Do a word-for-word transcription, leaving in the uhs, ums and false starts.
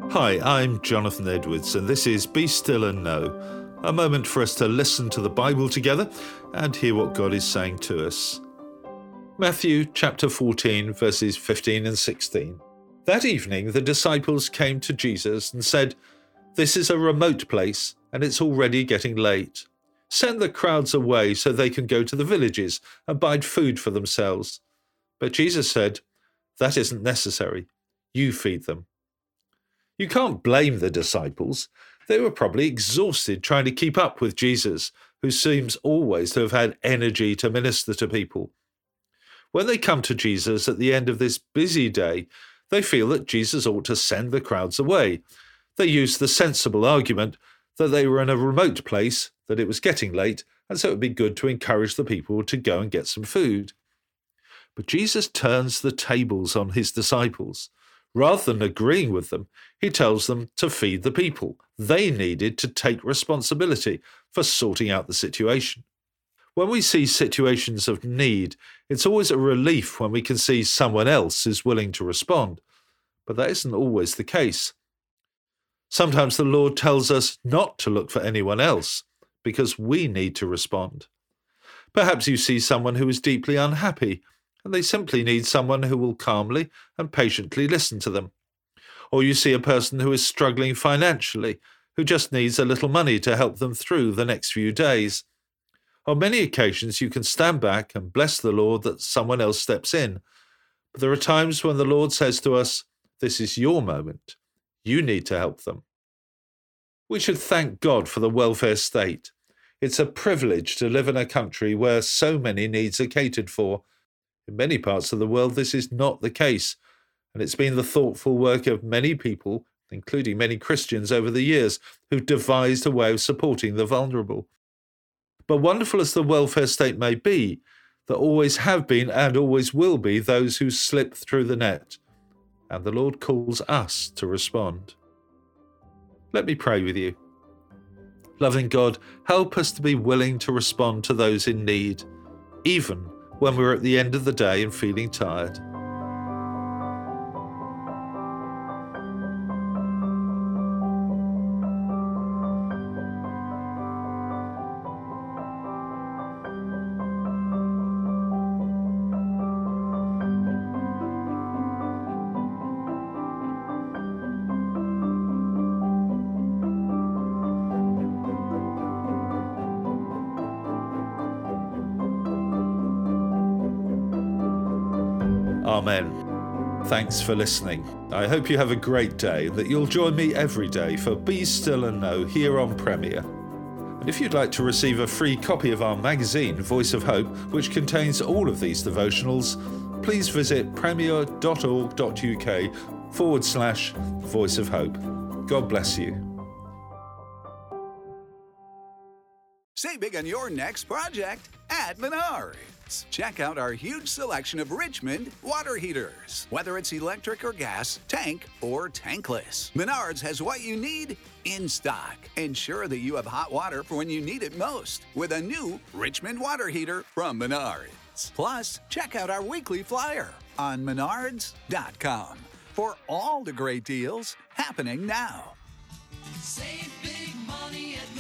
Hi, I'm Jonathan Edwards, and this is Be Still and Know, a moment for us to listen to the Bible together and hear what God is saying to us. Matthew chapter fourteen, verses fifteen and sixteen. That evening the disciples came to Jesus and said, "This is a remote place, and it's already getting late. Send the crowds away so they can go to the villages and buy food for themselves." But Jesus said, "That isn't necessary. You feed them." You can't blame the disciples. They were probably exhausted trying to keep up with Jesus, who seems always to have had energy to minister to people. When they come to Jesus at the end of this busy day, they feel that Jesus ought to send the crowds away. They use the sensible argument that they were in a remote place, that it was getting late, and so it would be good to encourage the people to go and get some food. But Jesus turns the tables on his disciples. Rather than agreeing with them, he tells them to feed the people. They needed to take responsibility for sorting out the situation. When we see situations of need, it's always a relief when we can see someone else is willing to respond. But that isn't always the case. Sometimes the Lord tells us not to look for anyone else because we need to respond. Perhaps you see someone who is deeply unhappy, and they simply need someone who will calmly and patiently listen to them. Or you see a person who is struggling financially, who just needs a little money to help them through the next few days. On many occasions, you can stand back and bless the Lord that someone else steps in. But there are times when the Lord says to us, "This is your moment. You need to help them." We should thank God for the welfare state. It's a privilege to live in a country where so many needs are catered for. In many parts of the world, this is not the case, and it's been the thoughtful work of many people, including many Christians over the years, who've devised a way of supporting the vulnerable. But wonderful as the welfare state may be, there always have been and always will be those who slip through the net, and the Lord calls us to respond. Let me pray with you. Loving God, help us to be willing to respond to those in need, even when we're at the end of the day and feeling tired. Amen. Thanks for listening. I hope you have a great day, that you'll join me every day for Be Still and Know here on Premier. And if you'd like to receive a free copy of our magazine, Voice of Hope, which contains all of these devotionals, please visit premier.org.uk forward slash Voice of Hope. God bless you. Save big on your next project at Menards. Check out our huge selection of Richmond water heaters. Whether it's electric or gas, tank or tankless, Menards has what you need in stock. Ensure that you have hot water for when you need it most with a new Richmond water heater from Menards. Plus, check out our weekly flyer on menards dot com for all the great deals happening now. Save big money at